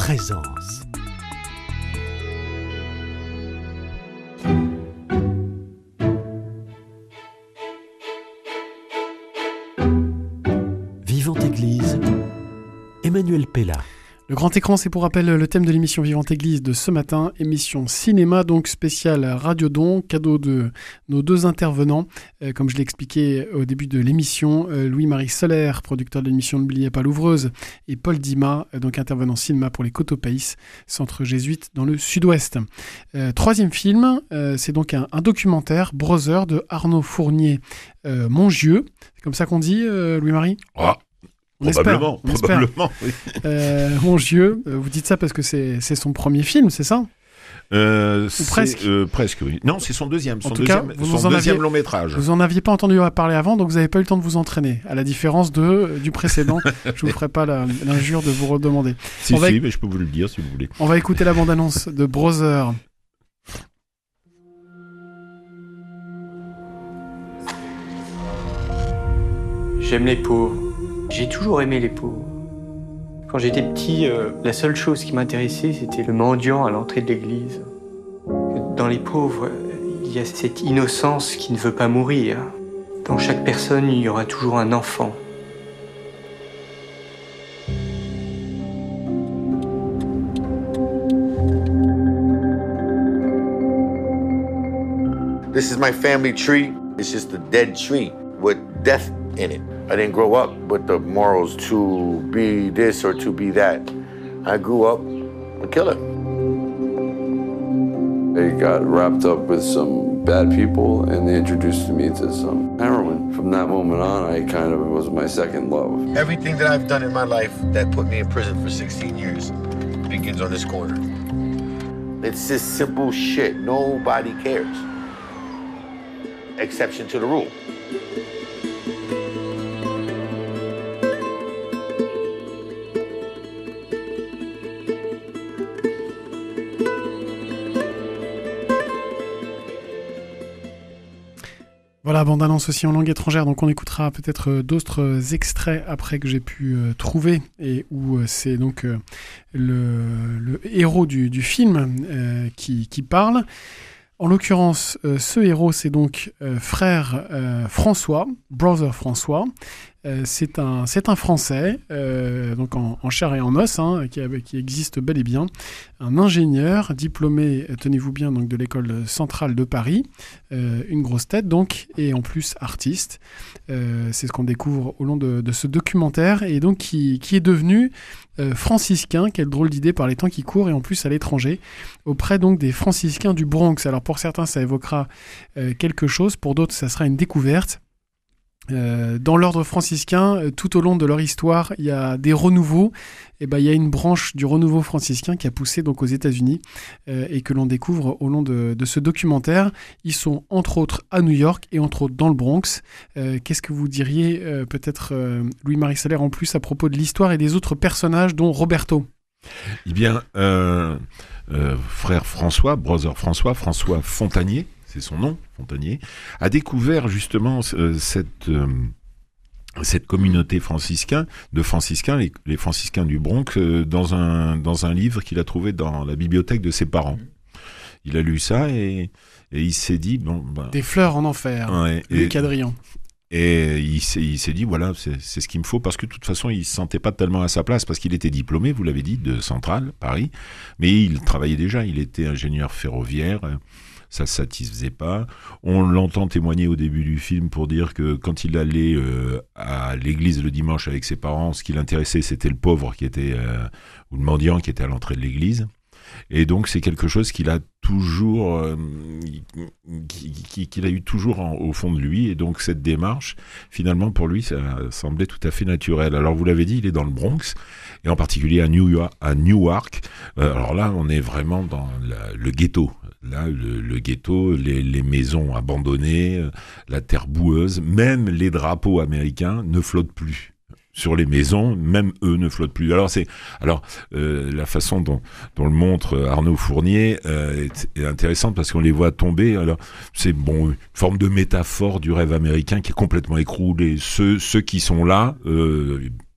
présence. Vivante Église, Emmanuel Pella. Le grand écran, c'est pour rappel le thème de l'émission Vivante Église de ce matin, émission cinéma, donc spéciale Radio Don, cadeau de nos deux intervenants. Euh, comme je l'ai expliqué au début de l'émission, euh, Louis-Marie Soler, producteur de l'émission N'oubliez pas l'ouvreuse, et Paul Dima, euh, donc intervenant cinéma pour les Cotopaïs, centre jésuite dans le sud-ouest. Euh, troisième film, euh, c'est donc un, un documentaire, Brother, de Arnaud Fournier euh, Mongieux. C'est comme ça qu'on dit, euh, Louis-Marie ? Ah. On Probablement, espère, on probablement, espère. oui. Euh, Mongieux, vous dites ça parce que c'est, c'est son premier film, c'est ça ? Euh, Ou presque. euh, presque, oui. Non, c'est son deuxième, son En tout deuxième, cas, vous son en deuxième aviez- long métrage. Vous en aviez pas entendu parler avant, donc vous n'avez pas eu le temps de vous entraîner. À la différence de, euh, du précédent, je vous ferai pas la- l'injure de vous redemander. Si, on, va, si, mais je peux vous le dire si vous voulez. on va écouter la bande-annonce de Brother. J'aime les pauvres. J'ai toujours aimé les pauvres. Quand j'étais petit, euh, la seule chose qui m'intéressait, c'était le mendiant à l'entrée de l'église. Dans les pauvres, euh, il y a cette innocence qui ne veut pas mourir. Dans chaque personne, il y aura toujours un enfant. This is my family tree. It's just a dead tree with death in it. I didn't grow up with the morals to be this or to be that. I grew up a killer. I got wrapped up with some bad people and they introduced me to some heroin. From that moment on, I kind of, it was my second love. Everything that I've done in my life that put me in prison for sixteen years begins on this corner. It's just simple shit. Nobody cares. Exception to the rule. Voilà, bande-annonce aussi en langue étrangère, donc on écoutera peut-être euh, d'autres extraits après que j'ai pu euh, trouver, et où euh, c'est donc euh, le, le héros du, du film euh, qui, qui parle. En l'occurrence, euh, ce héros, c'est donc euh, frère euh, François, brother François. Euh, c'est un, c'est un Français, euh, donc en, en chair et en os, hein, qui, qui existe bel et bien. Un ingénieur diplômé, tenez-vous bien, donc de l'école centrale de Paris, euh, une grosse tête donc, et en plus artiste. Euh, c'est ce qu'on découvre au long de, de ce documentaire, et donc qui, qui est devenu euh, franciscain. Quelle drôle d'idée par les temps qui courent, et en plus à l'étranger, auprès donc des franciscains du Bronx. Alors pour certains, ça évoquera euh, quelque chose, pour d'autres, ça sera une découverte. Euh, dans l'ordre franciscain, euh, tout au long de leur histoire, il y a des renouveaux. Et ben, il y a une branche du renouveau franciscain qui a poussé donc aux États-Unis euh, et que l'on découvre au long de, de ce documentaire. Ils sont entre autres à New York et entre autres dans le Bronx. Euh, qu'est-ce que vous diriez euh, peut-être euh, Louis-Marie Soler en plus à propos de l'histoire et des autres personnages, dont Roberto? Eh bien, euh, euh, frère François, brother François, François Fontanier, c'est son nom, Fontanier, a découvert justement euh, cette, euh, cette communauté franciscain, de franciscains, les, les franciscains du Bronx, euh, dans, un, dans un livre qu'il a trouvé dans la bibliothèque de ses parents. Il a lu ça et, et il s'est dit... Bon, ben, Des fleurs en enfer, ouais, Luc Adrien. Et il s'est, il s'est dit, voilà, c'est, c'est ce qu'il me faut, parce que de toute façon, il ne se sentait pas tellement à sa place, parce qu'il était diplômé, vous l'avez dit, de Centrale, Paris, mais il travaillait déjà, il était ingénieur ferroviaire, ça ne le satisfaisait pas. On l'entend témoigner au début du film pour dire que quand il allait euh, à l'église le dimanche avec ses parents, ce qui l'intéressait, c'était le pauvre qui était, euh, ou le mendiant qui était à l'entrée de l'église. Et donc c'est quelque chose qu'il a toujours, euh, qu'il a eu toujours en, au fond de lui, et donc cette démarche, finalement pour lui, ça semblait tout à fait naturel. Alors vous l'avez dit, il est dans le Bronx, et en particulier à New York. À Newark. Euh, alors là, on est vraiment dans la, le ghetto. Là, le, le ghetto, les, les maisons abandonnées, la terre boueuse, même les drapeaux américains ne flottent plus sur les maisons, même eux ne flottent plus. Alors c'est, alors euh, la façon dont, dont le montre Arnaud Fournier euh, est, est intéressante parce qu'on les voit tomber. Alors c'est bon, une forme de métaphore du rêve américain qui est complètement écroulé. Ceux, ceux qui sont là, euh,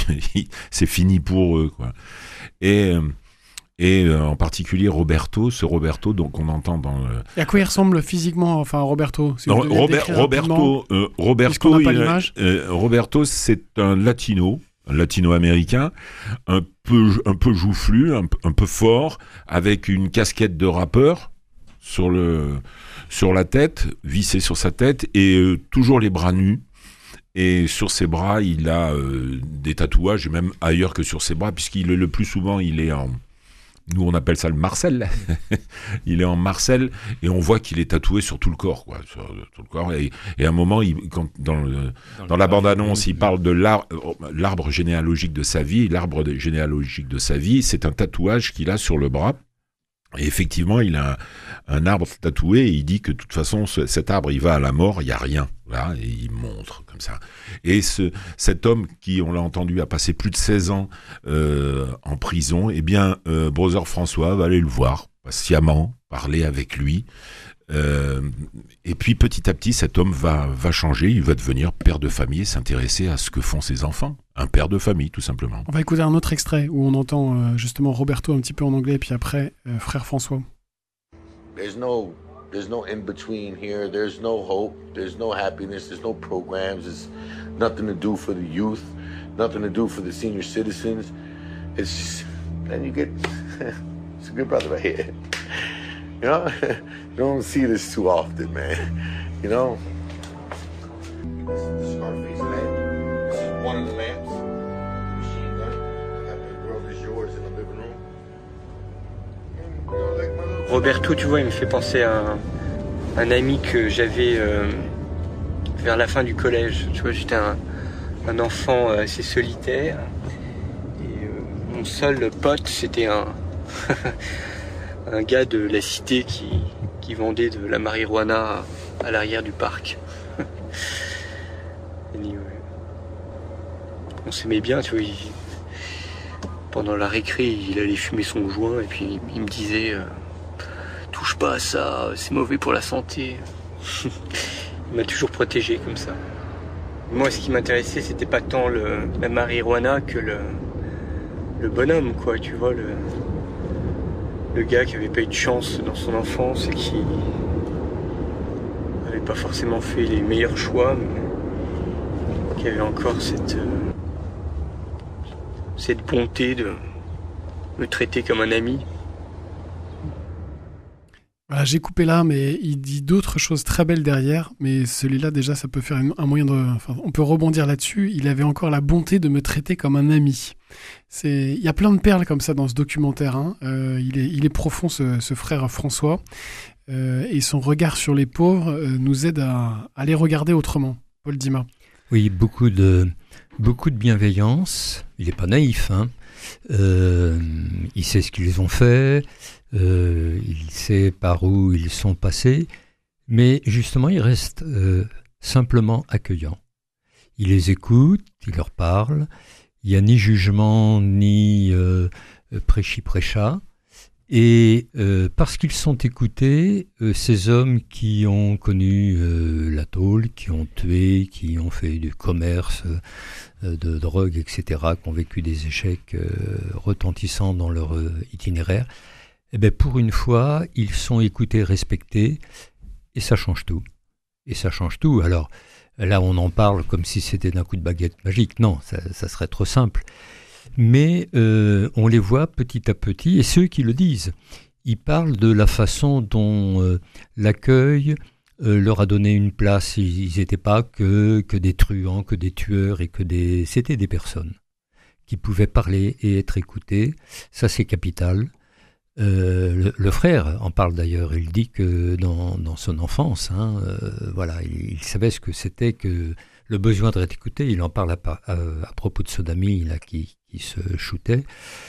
c'est fini pour eux, quoi. Et et euh, en particulier Roberto, ce Roberto, donc on entend dans. Le... Et à quoi il ressemble physiquement, enfin Roberto? Si non, Robert, Roberto, euh, Roberto, il, euh, Roberto, c'est un latino, un latino-américain, un peu, un peu joufflu, un, un peu fort, avec une casquette de rappeur sur le, sur la tête, vissée sur sa tête, et euh, toujours les bras nus. Et sur ses bras, il a euh, des tatouages, et même ailleurs que sur ses bras, puisqu'il le plus souvent, il est en, nous on appelle ça le Marcel. Il est en Marcel, et on voit qu'il est tatoué sur tout le corps, quoi, sur tout le corps. Et, et à un moment, il, quand, dans, le, dans, dans la bande-annonce, il parle de l'arbre, l'arbre généalogique de sa vie. L'arbre généalogique de sa vie, c'est un tatouage qu'il a sur le bras. Et effectivement, il a un, un arbre tatoué, et il dit que de toute façon, ce, cet arbre, il va à la mort, il n'y a rien. Voilà, et il montre comme ça. Et ce, cet homme qui, on l'a entendu, a passé plus de seize ans euh, en prison, eh bien, euh, Brother François va aller le voir, patiemment, parler avec lui. Euh, et puis, petit à petit, cet homme va, va changer, il va devenir père de famille et s'intéresser à ce que font ses enfants. Un père de famille, tout simplement. On va écouter un autre extrait où on entend euh, justement Roberto un petit peu en anglais, et puis après, euh, frère François. There's no, there's no in-between here. There's no hope. There's no happiness. There's no programs. There's nothing to do for the youth. Nothing to do for the senior citizens. It's just, then you get, it's a good brother right here. You know, you don't see this too often, man. You know? This is the Scarface lamp. This is one of the lamps. Machine gun. That big world is yours in the living room. And, you know, like my little... Roberto, tu vois, il me fait penser à un, un ami que j'avais euh, vers la fin du collège. Tu vois, j'étais un, un enfant assez solitaire. Et euh, mon seul pote, c'était un... un gars de la cité qui, qui vendait de la marijuana à, à l'arrière du parc. Et, euh, on s'aimait bien, tu vois. Il, pendant la récré, il allait fumer son joint et puis il, il me disait euh, touche pas à ça, c'est mauvais pour la santé. Il m'a toujours protégé comme ça. Moi, ce qui m'intéressait, c'était pas tant le, la marijuana que le, le bonhomme, quoi, tu vois, le... le gars qui avait pas eu de chance dans son enfance et qui n'avait pas forcément fait les meilleurs choix, mais qui avait encore cette, euh, cette bonté de me traiter comme un ami. Voilà, j'ai coupé là, mais il dit d'autres choses très belles derrière. Mais celui-là, déjà, ça peut faire une, un moyen de... Enfin, on peut rebondir là-dessus. Il avait encore la bonté de me traiter comme un ami. C'est... Il y a plein de perles comme ça dans ce documentaire. Hein. Euh, il, est, il est profond, ce, ce frère François. Euh, et son regard sur les pauvres euh, nous aide à, à les regarder autrement. Paul Dima. Oui, beaucoup de, beaucoup de bienveillance. Il n'est pas naïf. Hein. Euh, il sait ce qu'ils ont fait. Euh, il sait par où ils sont passés, mais justement il reste euh, simplement accueillant. Il les écoute, il leur parle, il n'y a ni jugement ni euh, prêchi-prêcha, et euh, parce qu'ils sont écoutés, euh, ces hommes qui ont connu euh, la tôle, qui ont tué, qui ont fait du commerce euh, de drogue, et cetera, qui ont vécu des échecs euh, retentissants dans leur euh, itinéraire, eh bien, pour une fois, ils sont écoutés, respectés, et ça change tout. Et ça change tout. Alors, là, on en parle comme si c'était d'un coup de baguette magique. Non, ça, ça serait trop simple. Mais euh, on les voit petit à petit, et ceux qui le disent, ils parlent de la façon dont euh, l'accueil euh, leur a donné une place. Ils n'étaient pas que, que des truands, que des tueurs, et que des... C'était des personnes qui pouvaient parler et être écoutées. Ça, c'est capital. Euh, le, le frère en parle d'ailleurs, il dit que dans, dans son enfance, hein, euh, voilà, il, il savait ce que c'était que le besoin d'être écouté. Il en parle à, à, à propos de son ami là, qui, qui se shootait.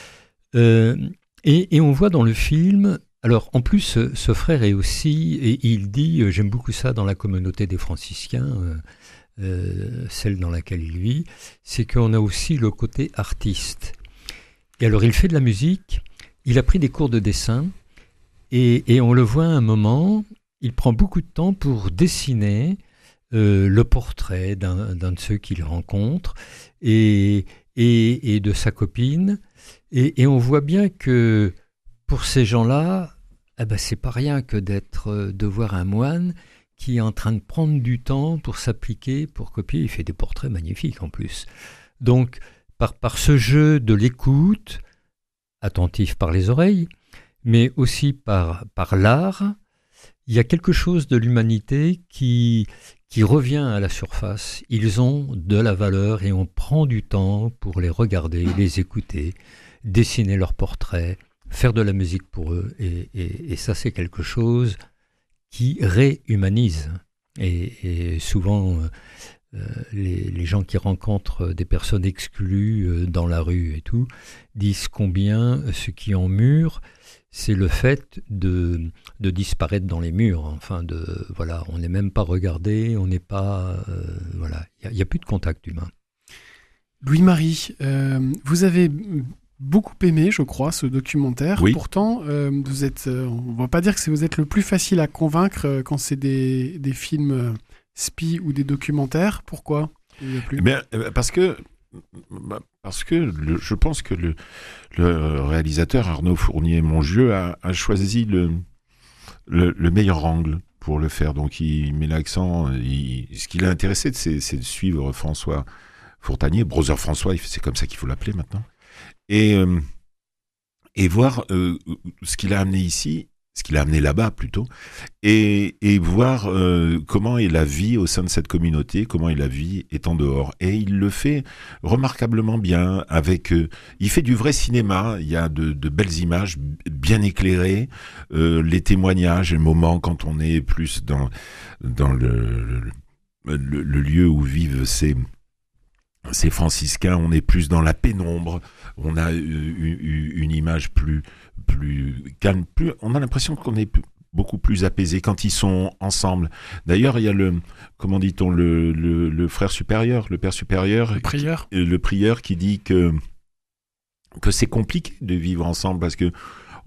Euh, et, et on voit dans le film, alors en plus ce, ce frère est aussi, et il dit, euh, j'aime beaucoup ça dans la communauté des franciscains, euh, euh, celle dans laquelle il vit, c'est qu'on a aussi le côté artiste. Et alors il fait de la musique. Il a pris des cours de dessin et, et on le voit à un moment, il prend beaucoup de temps pour dessiner euh, le portrait d'un, d'un de ceux qu'il rencontre et, et, et de sa copine. Et, et on voit bien que pour ces gens-là, eh ben, c'est pas rien que d'être, de voir un moine qui est en train de prendre du temps pour s'appliquer, pour copier. Il fait des portraits magnifiques en plus. Donc, par, par ce jeu de l'écoute, attentif par les oreilles, mais aussi par, par l'art, il y a quelque chose de l'humanité qui, qui revient à la surface. Ils ont de la valeur et on prend du temps pour les regarder, les écouter, dessiner leurs portraits, faire de la musique pour eux. Et, et, et ça, c'est quelque chose qui réhumanise. Et, et souvent, euh, les, les gens qui rencontrent des personnes exclues euh, dans la rue et tout, disent combien ce qui en mure, c'est le fait de, de disparaître dans les murs. Enfin, de, voilà, on n'est même pas regardé, on n'est pas... Euh, voilà, il n'y a, a plus de contact humain. Louis-Marie, euh, vous avez beaucoup aimé, je crois, ce documentaire. Oui. Pourtant, euh, vous êtes, euh, on ne va pas dire que c'est, vous êtes le plus facile à convaincre euh, quand c'est des, des films euh, spies ou des documentaires. Pourquoi il y a plus ? Eh bien, parce que, parce que le, je pense que le, le réalisateur Arnaud Fournier-Mongieu a, a choisi le, le, le meilleur angle pour le faire. Donc, il met l'accent. Il, ce qui l'a intéressé, c'est, c'est de suivre François Fourtanier, Brother François, c'est comme ça qu'il faut l'appeler maintenant. Et, euh, et voir euh, ce qu'il a amené ici, ce qu'il a amené là-bas plutôt, et, et voir euh, comment est la vie au sein de cette communauté, comment est la vie étant dehors. Et il le fait remarquablement bien, avec, euh, il fait du vrai cinéma, il y a de, de belles images bien éclairées, euh, les témoignages, les moments quand on est plus dans, dans le, le, le, le lieu où vivent ces... Ces franciscains, on est plus dans la pénombre, on a une, une image plus, plus calme, plus, on a l'impression qu'on est beaucoup plus apaisé quand ils sont ensemble. D'ailleurs, il y a le, comment dit-on, le, le, le frère supérieur, le père supérieur, le prieur, qui, le prieur qui dit que, que c'est compliqué de vivre ensemble parce que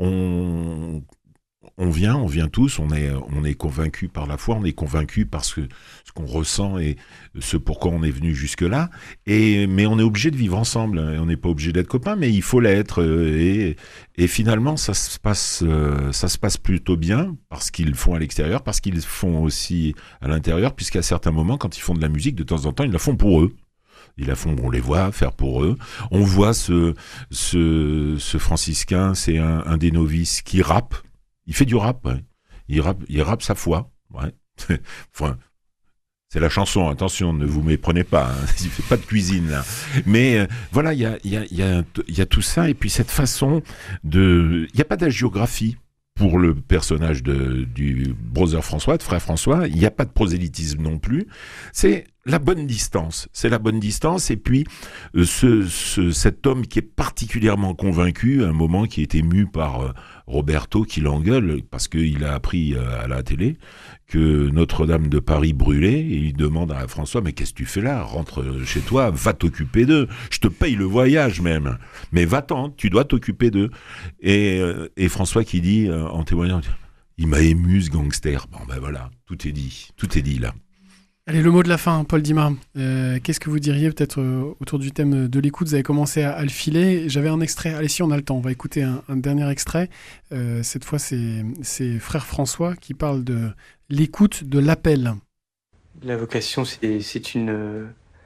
on... On vient, on vient tous, on est, on est convaincu par la foi, on est convaincu par ce, ce qu'on ressent et ce pourquoi on est venu jusque-là. Et, mais on est obligé de vivre ensemble. On n'est pas obligé d'être copains, mais il faut l'être. Et, et finalement, ça se passe, ça se passe plutôt bien parce qu'ils le font à l'extérieur, parce qu'ils le font aussi à l'intérieur, puisqu'à certains moments, quand ils font de la musique, de temps en temps, ils la font pour eux. Ils la font, on les voit faire pour eux. On voit ce, ce, ce franciscain, c'est un, un des novices qui rappe. Il fait du rap, ouais. il rappe, il rappe sa foi. Ouais. Enfin, c'est la chanson, attention, ne vous méprenez pas, hein. Il fait pas de cuisine là. Mais euh, voilà, il y a, y, a, y, a, y a tout ça, et puis cette façon de... Il n'y a pas d'hagiographie pour le personnage de, du brother François, de frère François, il n'y a pas de prosélytisme non plus. C'est la bonne distance, c'est la bonne distance, et puis euh, ce, ce, cet homme qui est particulièrement convaincu, à un moment qui est ému par euh, Roberto qui l'engueule, parce qu'il a appris euh, à la télé que Notre-Dame de Paris brûlait, et il demande à François, mais qu'est-ce que tu fais là ? Rentre chez toi, va t'occuper d'eux, je te paye le voyage même, mais va-t'en, tu dois t'occuper d'eux. Et, euh, et François qui dit, euh, en témoignant, il m'a ému ce gangster. Bon ben voilà, tout est dit, tout est dit là. Allez, le mot de la fin, Paul Dima. Euh, qu'est-ce que vous diriez peut-être euh, autour du thème de l'écoute ? Vous avez commencé à, à le filer. J'avais un extrait. Allez, si on a le temps, on va écouter un, un dernier extrait. Euh, cette fois, c'est, c'est Frère François qui parle de l'écoute, de l'appel. La vocation, c'est, c'est, une,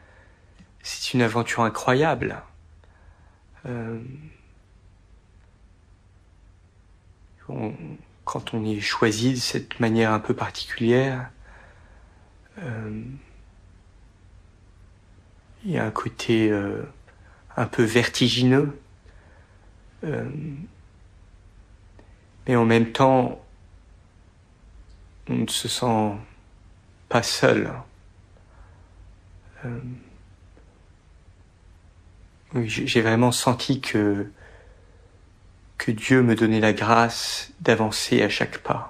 c'est une aventure incroyable. Euh, on, quand on est choisi de cette manière un peu particulière, Euh, il y a un côté euh, un peu vertigineux, euh, mais en même temps, on ne se sent pas seul. Euh, oui, j'ai vraiment senti que, que Dieu me donnait la grâce d'avancer à chaque pas.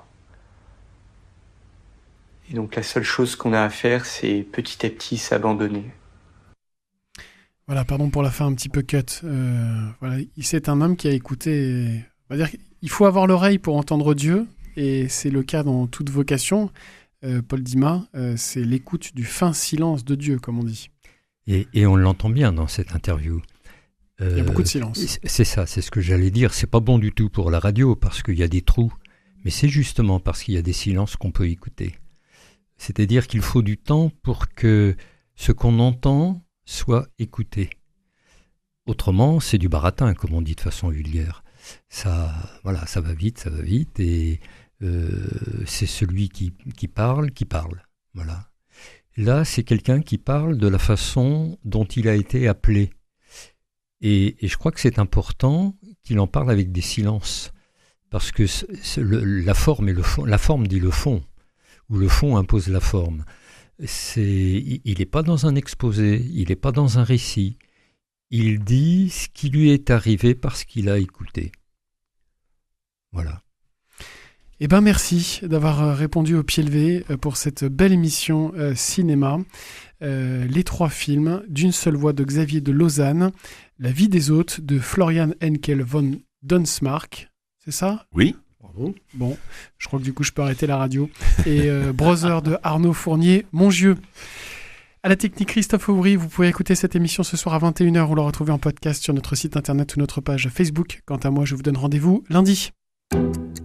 Et donc la seule chose qu'on a à faire, c'est petit à petit s'abandonner. Voilà, pardon pour la fin un petit peu cut. Euh, voilà, c'est un homme qui a écouté. On va dire qu'il faut avoir l'oreille pour entendre Dieu, et c'est le cas dans toute vocation. Euh, Paul Dima, euh, c'est l'écoute du fin silence de Dieu, comme on dit. Et, et on l'entend bien dans cette interview. Euh, Il y a beaucoup de silence. C'est ça, c'est ce que j'allais dire. C'est pas bon du tout pour la radio parce qu'il y a des trous. Mais c'est justement parce qu'il y a des silences qu'on peut écouter. C'est-à-dire qu'il faut du temps pour que ce qu'on entend soit écouté. Autrement, c'est du baratin, comme on dit de façon vulgaire. Ça, voilà, ça va vite, ça va vite, et euh, c'est celui qui, qui parle, qui parle. Voilà. Là, c'est quelqu'un qui parle de la façon dont il a été appelé. Et, et je crois que c'est important qu'il en parle avec des silences, parce que c'est, c'est le, la forme et le fond, la forme dit le fond, ou le fond impose la forme. C'est, il n'est pas dans un exposé, il n'est pas dans un récit. Il dit ce qui lui est arrivé parce qu'il a écouté. Voilà. Eh bien, merci d'avoir répondu au pied levé pour cette belle émission euh, cinéma. Euh, les trois films d'une seule voix de Xavier de Lausanne, La vie des hôtes de Florian Henkel von Donsmarck, c'est ça ? Oui. Bravo. Bon, je crois que du coup je peux arrêter la radio. Et euh, Brother de Arnaud Fournier, Mongieu. À la technique, Christophe Aubry. Vous pouvez écouter cette émission ce soir à vingt et une heures ou la retrouver en podcast sur notre site internet ou notre page Facebook. Quant à moi, je vous donne rendez-vous lundi.